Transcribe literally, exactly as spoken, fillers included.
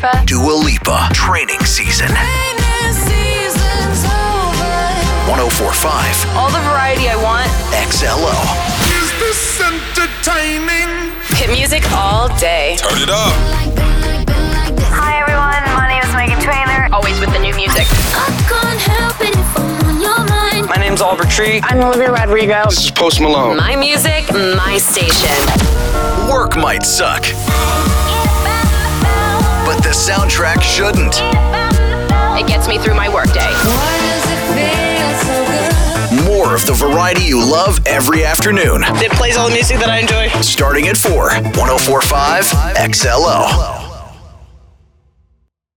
Lipa. Dua Lipa, Training Season. one oh four point five. All the variety I want. X L O. Is this entertaining? Hit music all day. Turn it up. Hi everyone, my name is Megan Trainor. Always with the new music. I can't help it if I'm on your mind. My name's Oliver Tree. I'm Olivia Rodrigo. This is Post Malone. My music, my station. Work might suck, but the soundtrack shouldn't. It gets me through my workday. More of the variety you love every afternoon. It plays all the music that I enjoy. Starting at four, one oh four point five X L O.